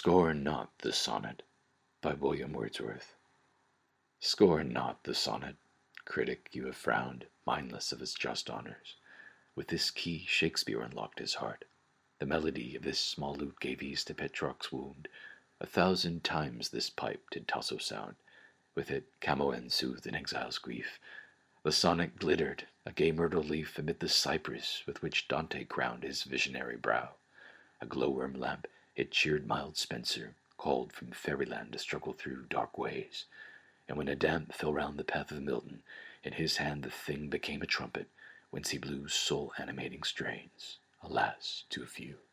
Scorn not the Sonnet, by William Wordsworth. Scorn not the sonnet, critic, you have frowned, mindless of its just honors. With this key Shakespeare unlocked his heart. The melody of this small lute gave ease to Petrarch's wound. 1,000 times this pipe did Tasso sound. With it Camoens soothed an exile's grief. The sonnet glittered, a gay myrtle leaf, amid the cypress with which Dante crowned his visionary brow. A glowworm lamp, it cheered mild Spenser, called from fairyland to struggle through dark ways. And when a damp fell round the path of Milton, in his hand the thing became a trumpet, whence he blew soul-animating strains, alas, too few.